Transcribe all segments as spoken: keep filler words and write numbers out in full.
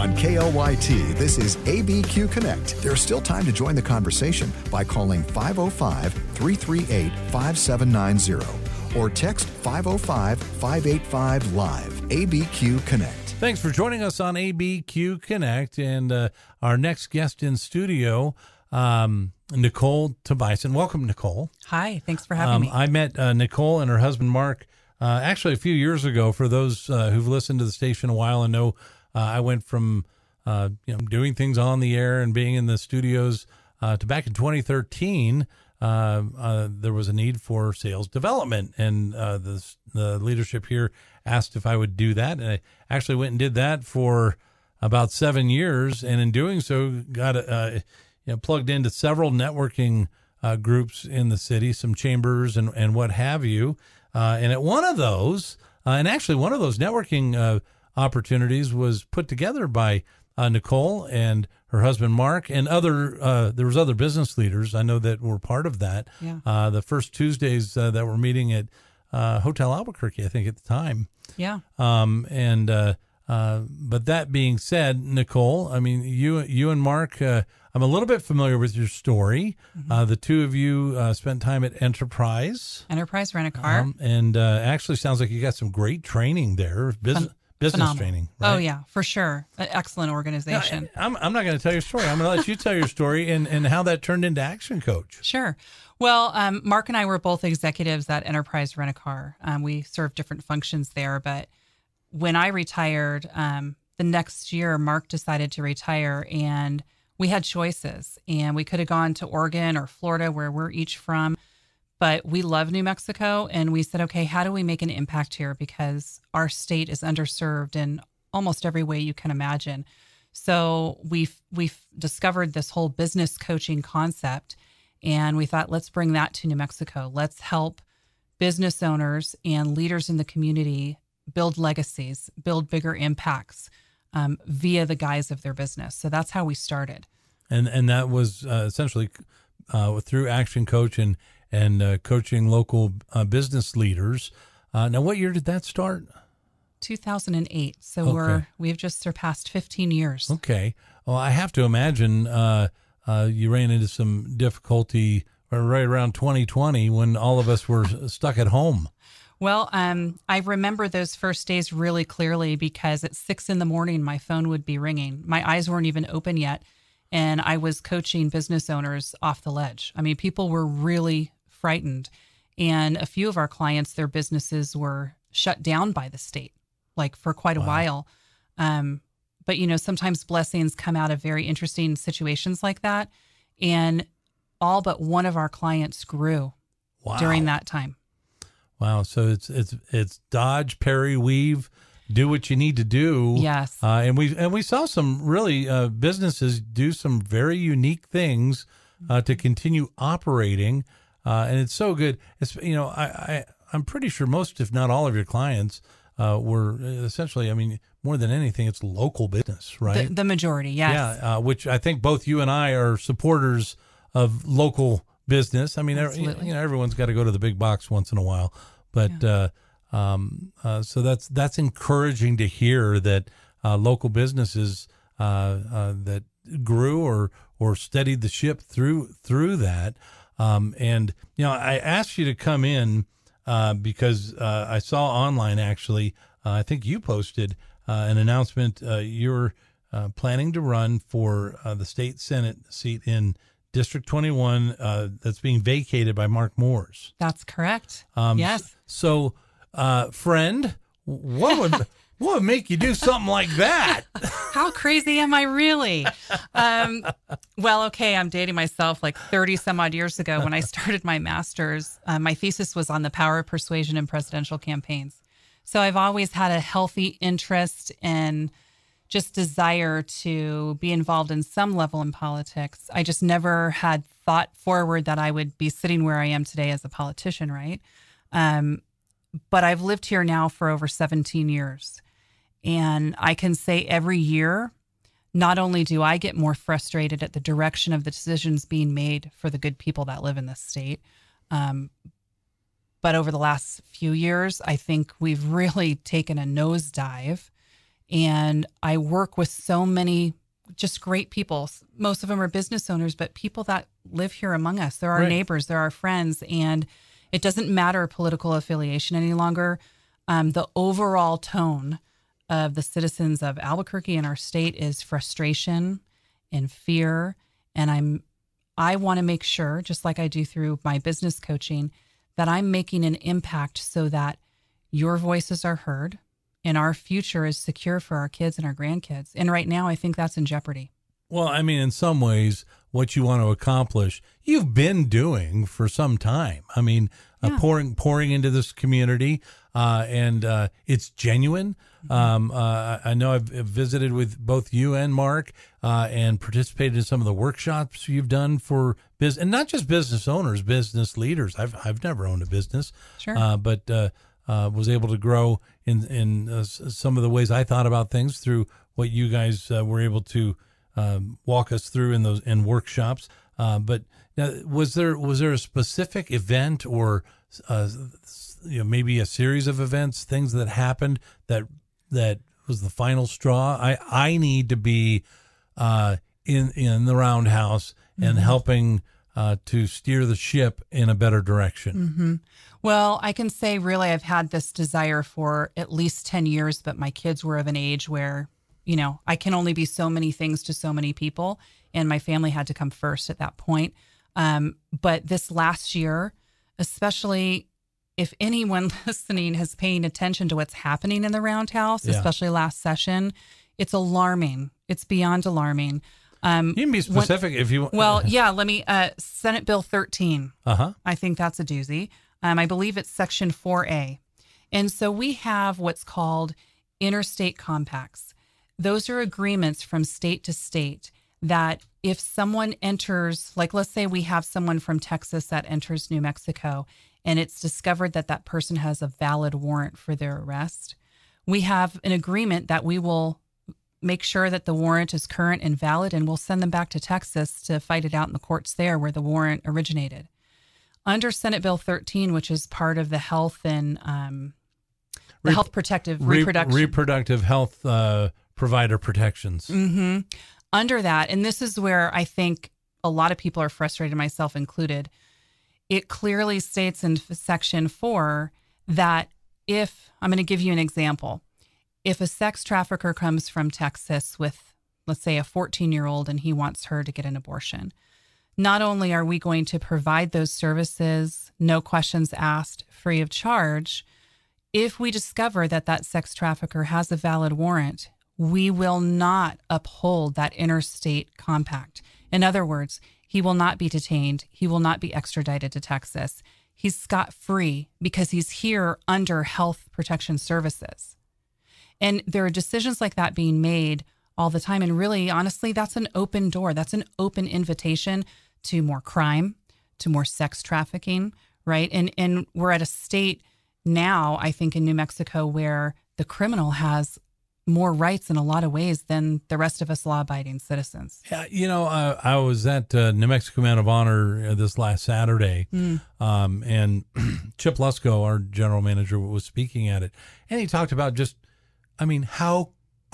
On K L Y T, this is A B Q Connect. There's still time to join the conversation by calling five oh five, three three eight, five seven nine zero or text five oh five, five eight five, live. A B Q Connect. Thanks for joining us on A B Q Connect. And uh, our next guest in studio, um, Nicole Tobiasen. Welcome, Nicole. Hi, thanks for having um, me. I met uh, Nicole and her husband, Mark, uh, actually a few years ago. For those uh, who've listened to the station a while and know, uh, I went from uh, you know doing things on the air and being in the studios uh, to back in twenty thirteen. Uh, uh, there was a need for sales development, and uh, the the leadership here asked if I would do that, and I actually went and did that for about seven years, and in doing so, got uh, you know plugged into several networking uh, groups in the city, some chambers and and what have you, uh, and at one of those, uh, and actually one of those networking uh, opportunities was put together by uh, Nicole and her husband, Mark, and other, uh, there was other business leaders I know that were part of that. Yeah. Uh, the first Tuesdays uh, that were meeting at uh, Hotel Albuquerque, I think at the time. Yeah. Um, and, uh, uh, but that being said, Nicole, I mean, you, you and Mark, uh, I'm a little bit familiar with your story. Mm-hmm. Uh, the two of you uh, spent time at Enterprise. Enterprise Rent-A-Car. Um, and uh, actually sounds like you got some great training there. Business. Fun. Business Phenomenal. training. Right? Oh, yeah, for sure. An excellent organization. No, I'm, I'm not going to tell your story. I'm going to let you tell your story and, and how that turned into Action Coach. Sure. Well, um, Mark and I were both executives at Enterprise Rent-A-Car. Um, we served different functions there. But when I retired, um, the next year, Mark decided to retire, and we had choices. And we could have gone to Oregon or Florida, where we're each from. But we love New Mexico, and we said, okay, how do we make an impact here? Because our state is underserved in almost every way you can imagine. So we've, we've discovered this whole business coaching concept, and we thought, let's bring that to New Mexico. Let's help business owners and leaders in the community build legacies, build bigger impacts um, via the guise of their business. So that's how we started. And and that was uh, essentially uh, through Action Coach and and uh, coaching local uh, business leaders. Uh, now, what year did that start? two thousand eight. So okay. we're, we've just surpassed fifteen years. Okay. Well, I have to imagine uh, uh, you ran into some difficulty right around twenty twenty when all of us were stuck at home. Well, um, I remember those first days really clearly because at six in the morning, my phone would be ringing. My eyes weren't even open yet. And I was coaching business owners off the ledge. I mean, people were really frightened. And a few of our clients, their businesses were shut down by the state, like for quite a wow. while. Um, but, you know, sometimes blessings come out of very interesting situations like that. And all but one of our clients grew wow. during that time. Wow. So it's, it's, it's dodge, parry, weave, do what you need to do. Yes. Uh, and we, and we saw some really, uh, businesses do some very unique things, uh, to continue operating. Uh, and it's so good. It's, you know, I, I, I'm pretty sure most, if not all of your clients, uh, were essentially, I mean, more than anything, it's local business, right? The, the majority. Yes. Yeah. Uh, which I think both you and I are supporters of local business. I mean, Absolutely. you know, everyone's got to go to the big box once in a while, but, yeah. uh, Um, uh, so that's, that's encouraging to hear that, uh, local businesses, uh, uh, that grew or, or steadied the ship through, through that. Um, and, you know, I asked you to come in, uh, because, uh, I saw online actually, uh, I think you posted, uh, an announcement, uh, you're, uh, planning to run for, uh, the state Senate seat in District twenty-one, uh, that's being vacated by Mark Moores. That's correct. Um, yes. So, Uh, friend, what would what would make you do something like that? How crazy am I really? Um, well, okay, I'm dating myself like thirty some odd years ago when I started my master's. Uh, my thesis was on the power of persuasion in presidential campaigns. So I've always had a healthy interest and just desire to be involved in some level in politics. I just never had thought forward that I would be sitting where I am today as a politician, right? Um, But I've lived here now for over seventeen years. And I can say every year, not only do I get more frustrated at the direction of the decisions being made for the good people that live in this state, um, but over the last few years, I think we've really taken a nosedive And I work with so many just great people. Most of them are business owners, but people that live here among us. They're our Right. neighbors, they're our friends. And it doesn't matter political affiliation any longer. Um, the overall tone of the citizens of Albuquerque and our state is frustration and fear. And I'm, I want to make sure, just like I do through my business coaching, that I'm making an impact so that your voices are heard and our future is secure for our kids and our grandkids. And right now, I think that's in jeopardy. Well, I mean, in some ways, what you want to accomplish, you've been doing for some time. I mean, Yeah. uh, pouring pouring into this community, uh, and uh, it's genuine. Mm-hmm. Um, uh, I know I've visited with both you and Mark, uh, and participated in some of the workshops you've done for business, and not just business owners, business leaders. I've I've never owned a business, Sure. uh, but uh, uh, was able to grow in in uh, s- some of the ways I thought about things through what you guys uh, were able to. Um, walk us through in those in workshops. Uh, but now, was there was there a specific event or uh, you know maybe a series of events, things that happened that that was the final straw? I I need to be uh, in in the roundhouse and Mm-hmm. helping uh, to steer the ship in a better direction. Mm-hmm. Well, I can say really I've had this desire for at least ten years, but my kids were of an age where, you know, I can only be so many things to so many people, and my family had to come first at that point. Um, but this last year, especially if anyone listening is paying attention to what's happening in the Roundhouse, Yeah. especially last session, it's alarming. It's beyond alarming. Um, You can be when- specific if you want. well, yeah, let me, uh, Senate Bill thirteen. uh huh. I think that's a doozy. Um, I believe it's Section four A. And so we have what's called interstate compacts. Those are agreements from state to state that if someone enters, like let's say we have someone from Texas that enters New Mexico and it's discovered that that person has a valid warrant for their arrest, we have an agreement that we will make sure that the warrant is current and valid, and we'll send them back to Texas to fight it out in the courts there where the warrant originated. Under Senate Bill thirteen, which is part of the health and um, the Rep- health protective Re- reproduction. reproductive health uh, provider protections. hmm Under that, and this is where I think a lot of people are frustrated, myself included, it clearly states in Section four that if, I'm going to give you an example, if a sex trafficker comes from Texas with, let's say, a fourteen-year-old and he wants her to get an abortion, not only are we going to provide those services, no questions asked, free of charge, if we discover that that sex trafficker has a valid warrant, we will not uphold that interstate compact. In other words, he will not be detained. He will not be extradited to Texas. He's scot-free because he's here under health protection services. And there are decisions like that being made all the time. And really, honestly, that's an open door. That's an open invitation to more crime, to more sex trafficking, right? And and we're at a state now, I think, in New Mexico where the criminal has more rights in a lot of ways than the rest of us law-abiding citizens. Yeah, you know, uh, I was at uh, New Mexico Man of Honor uh, this last Saturday, Mm. um, and Chip Lusko, our general manager, was speaking at it, and he talked about just, I mean, how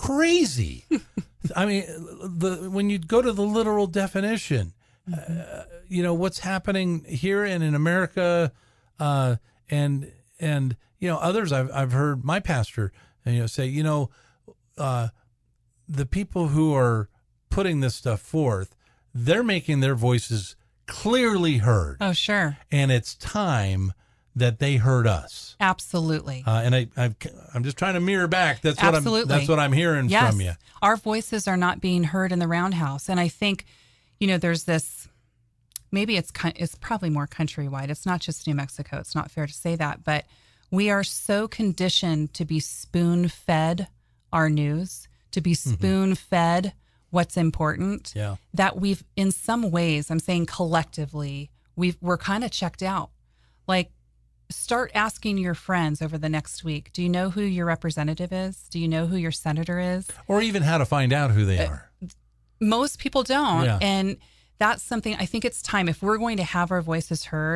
crazy. I mean, the when you go to the literal definition, Mm-hmm. uh, you know, what's happening here and in America, uh, and and you know, others I've I've heard my pastor, you know, say, you know, uh, the people who are putting this stuff forth, they're making their voices clearly heard, Oh, sure. and it's time that they heard us. Absolutely. Uh, and I, I've, I'm just trying to mirror back. That's what I'm. Absolutely. That's what I'm hearing Yes. from you. Our voices are not being heard in the Roundhouse. And I think, you know, there's this, maybe it's ki- it's probably more countrywide. It's not just New Mexico. It's not fair to say that. But we are so conditioned to be spoon-fed our news, to be spoon-fed what's important, Yeah. that we've, in some ways, I'm saying collectively, we've, we're kind of checked out. Like, start asking your friends over the next week, do you know who your representative is? Do you know who your senator is? Or even how to find out who they are. Most people don't. Yeah. And that's something I think it's time. If we're going to have our voices heard,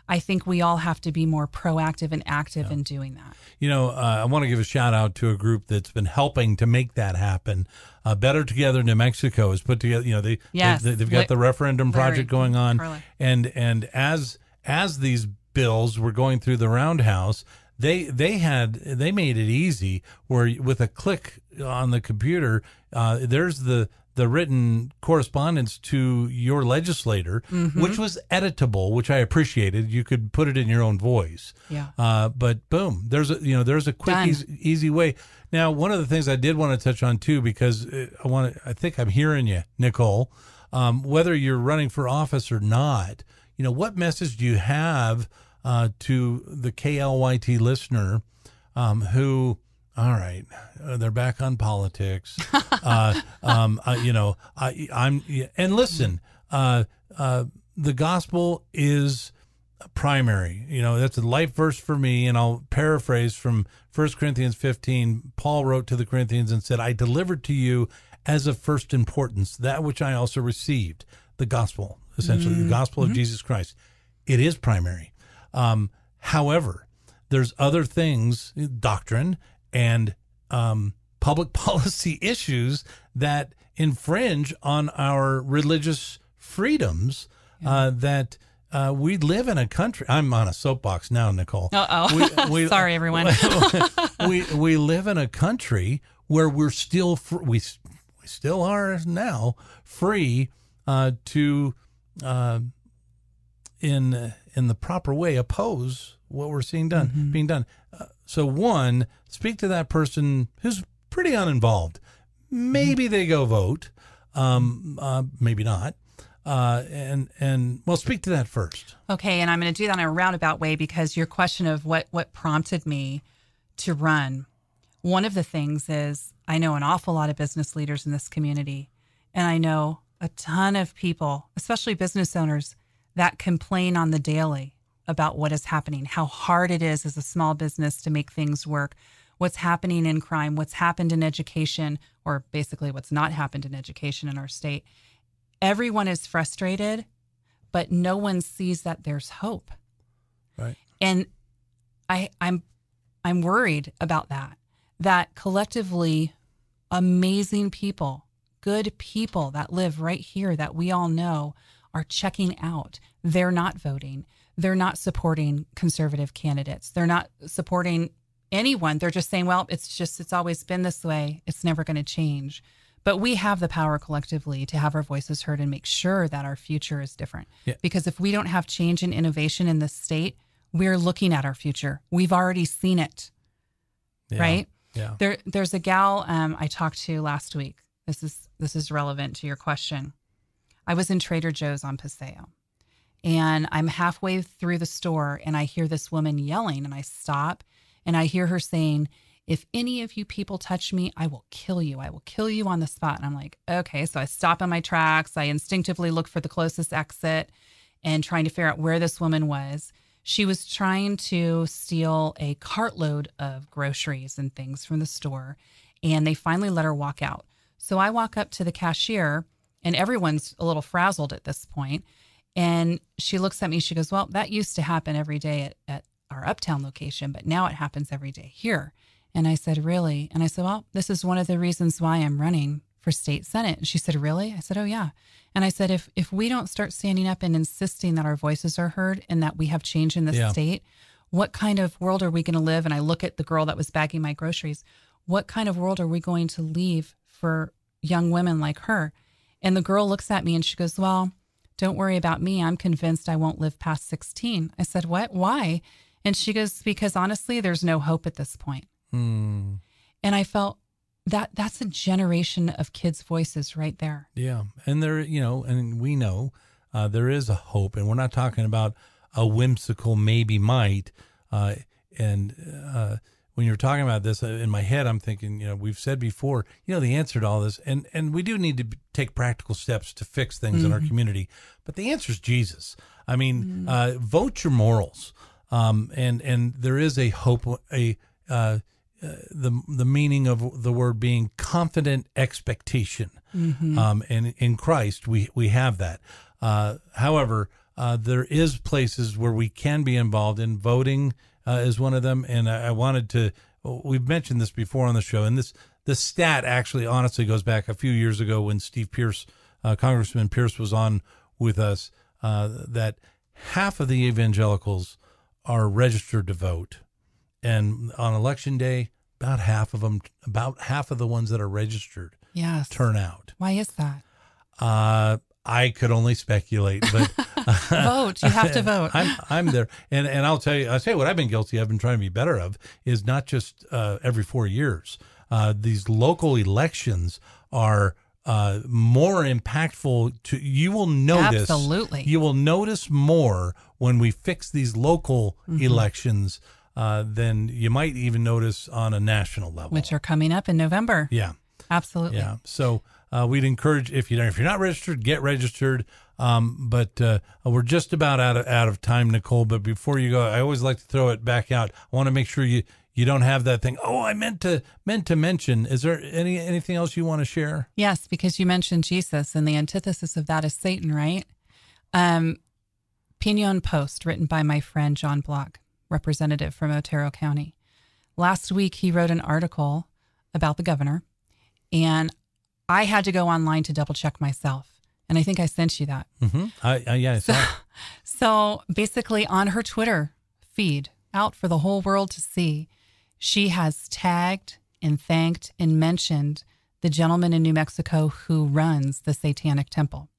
I think we all have to be more proactive and active Yeah. in doing that. You know, uh, I want to give a shout out to a group that's been helping to make that happen. Uh, Better Together New Mexico has put together, you know, they, Yes. they, they've got Li- the referendum Larry. project going on. Carla. And, and as, as these bills were going through the roundhouse, they, they had, they made it easy where with a click on the computer, uh, there's the, the written correspondence to your legislator, Mm-hmm. which was editable, which I appreciated. You could put it in your own voice. Yeah. Uh, but boom, there's a, you know, there's a quick, Done. easy, easy way. Now, one of the things I did want to touch on too, because uh, I want to, I think I'm hearing you, Nicole, um, whether you're running for office or not, you know, what message do you have, uh, to the K L Y T listener, um, who, all right, uh, they're back on politics. uh, um, uh, you know, I, I'm, and listen, uh, uh, the gospel is primary. You know, that's a life verse for me. And I'll paraphrase from First Corinthians fifteen. Paul wrote to the Corinthians and said, I delivered to you as of first importance that which I also received, the gospel, essentially, mm-hmm. the gospel of mm-hmm. Jesus Christ. It is primary. Um, however, there's other things, doctrine, and um, public policy issues that infringe on our religious freedoms. Yeah. Uh, that uh, we live in a country. I'm on a soapbox now, Nicole. Uh-oh. We, we, Sorry, everyone. we we live in a country where we're still fr- we we still are now free uh, to uh, in in the proper way oppose what we're seeing done mm-hmm. being done. Uh, so one, speak to that person who's pretty uninvolved. Maybe mm-hmm. they go vote, um, uh, maybe not. Uh, and, and well, speak to that first. Okay. And I'm going to do that in a roundabout way because your question of what, what prompted me to run. One of the things is I know an awful lot of business leaders in this community, and I know a ton of people, especially business owners, that complain on the daily about what is happening, how hard it is as a small business to make things work, what's happening in crime, what's happened in education, or basically what's not happened in education in our state. Everyone is frustrated, but no one sees that there's hope. Right. And I, I'm, I'm worried about that, that collectively amazing people, good people that live right here that we all know are checking out. They're not voting. They're not supporting conservative candidates. They're not supporting anyone. They're just saying, well, it's just, it's always been this way. It's never going to change. But we have the power collectively to have our voices heard and make sure that our future is different. Yeah. Because if we don't have change and innovation in this state, we're looking at our future. We've already seen it, yeah. right? Yeah. There, there's a gal um, I talked to last week. This is this is relevant to your question. I was in Trader Joe's on Paseo, and I'm halfway through the store, and I hear this woman yelling, and I stop, and I hear her saying, if any of you people touch me, I will kill you. I will kill you on the spot. And I'm like, okay. So I stop in my tracks. I instinctively look for the closest exit and trying to figure out where this woman was. She was trying to steal a cartload of groceries and things from the store, and they finally let her walk out. So I walk up to the cashier, and everyone's a little frazzled at this point. And she looks at me. She goes, well, that used to happen every day at, at our Uptown location, but now it happens every day here. And I said, really? And I said, well, this is one of the reasons why I'm running for state senate. And she said, really? I said, oh, yeah. And I said, if if we don't start standing up and insisting that our voices are heard and that we have change in the yeah. state, what kind of world are we going to live? And I look at the girl that was bagging my groceries. What kind of world are we going to leave for young women like her? And the girl looks at me and she goes, well, don't worry about me. I'm convinced I won't live past sixteen. I said, what? Why? And she goes, because honestly, there's no hope at this point. Hmm. And I felt that that's a generation of kids' voices right there. Yeah. And there, you know, and we know uh, there is a hope, and we're not talking about a whimsical maybe might. Uh, and uh, when you're talking about this uh, in my head, I'm thinking, you know, we've said before, you know, the answer to all this, and, and we do need to take practical steps to fix things mm-hmm. in our community. But the answer is Jesus. I mean, mm-hmm. uh, vote your morals. Um, and, and there is a hope, a, uh, Uh, the the meaning of the word being confident expectation, mm-hmm. um, and in Christ we we have that. Uh, however, uh, there is places where we can be involved in. Voting uh, is one of them. And I, I wanted to, we've mentioned this before on the show, and this, this stat actually honestly goes back a few years ago when Steve Pierce, uh, Congressman Pierce was on with us, uh, that half of the evangelicals are registered to vote. And on election day, about half of them, about half of the ones that are registered yes. turn out. Why is that? Uh, I could only speculate, but vote. You have to vote. I'm I'm there, and and I'll tell you, I'll tell you what I've been guilty. I've been trying to be better of is not just uh, every four years. Uh, these local elections are uh, more impactful. To you will notice absolutely. You will notice more when we fix these local mm-hmm. elections uh, than you might even notice on a national level, which are coming up in November. Yeah, absolutely. Yeah, so. Uh, we'd encourage if you if you're not registered, get registered. Um, but uh, we're just about out of out of time, Nicole. But before you go, I always like to throw it back out. I want to make sure you, you don't have that thing. Oh, I meant to meant to mention. Is there any anything else you want to share? Yes, because you mentioned Jesus, and the antithesis of that is Satan, right? Um, Pinon Post, written by my friend John Block, representative from Otero County. Last week, he wrote an article about the governor, and I had to go online to double check myself. And I think I sent you that. Mm-hmm. I, I, yeah, I saw so, it. So basically on her Twitter feed, out for the whole world to see, she has tagged and thanked and mentioned the gentleman in New Mexico who runs the Satanic Temple.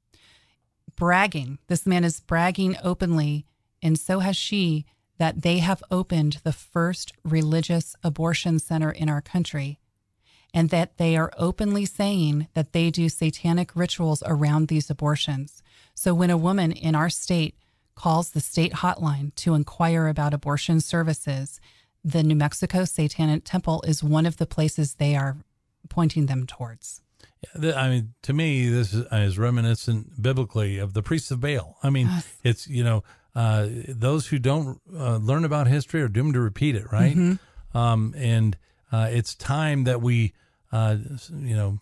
Bragging. This man is bragging openly, and so has she, that they have opened the first religious abortion center in our country, and that they are openly saying that they do satanic rituals around these abortions. So when a woman in our state calls the state hotline to inquire about abortion services, the New Mexico Satanic Temple is one of the places they are pointing them towards. Yeah, I mean, to me, this is, is reminiscent biblically of the priests of Baal. I mean, yes. It's, you know, uh, those who don't uh, learn about history are doomed to repeat it, right? Mm-hmm. Um, and Uh, it's time that we, uh, you know,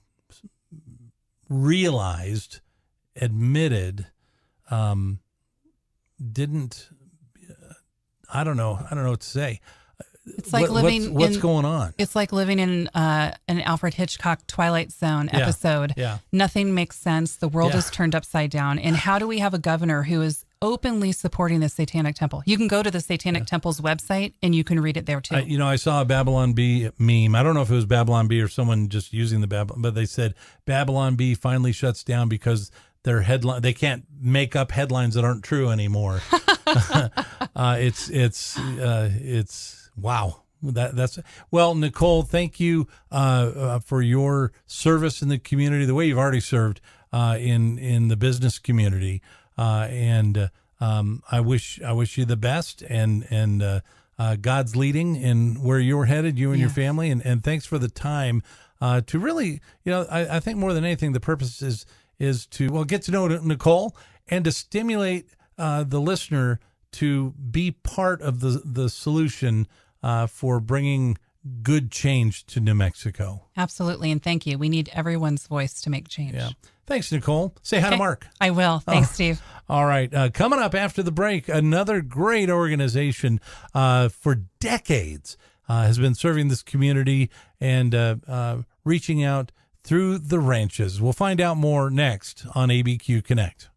realized, admitted, um, didn't, uh, I don't know, I don't know what to say. It's like what, living what's, what's in, going on? It's like living in uh, an Alfred Hitchcock Twilight Zone yeah, episode. Yeah. Nothing makes sense. The world yeah. is turned upside down. And how do we have a governor who is openly supporting the Satanic Temple? You can go to the Satanic yeah. Temple's website and you can read it there too. I, you know, I saw a Babylon Bee meme. I don't know if it was Babylon Bee or someone just using the Babylon, but they said Babylon Bee finally shuts down because their headline, they can't make up headlines that aren't true anymore. uh, it's, it's, uh, it's, wow. That that's well, Nicole, thank you uh, uh, for your service in the community, the way you've already served uh, in in the business community, uh, and uh, um, I wish I wish you the best, and and uh, uh, God's leading in where you're headed, you and yes. your family, and, and thanks for the time uh, to really, you know, I, I think more than anything, the purpose is is to well get to know Nicole and to stimulate uh, the listener to be part of the the solution. Uh, for bringing good change to New Mexico. Absolutely, and thank you. We need everyone's voice to make change. Yeah. Thanks, Nicole. Say hi okay. to Mark. I will. Thanks, oh. Steve. All right. Uh, coming up after the break, another great organization uh, for decades uh, has been serving this community and uh, uh, reaching out through the ranches. We'll find out more next on A B Q Connect.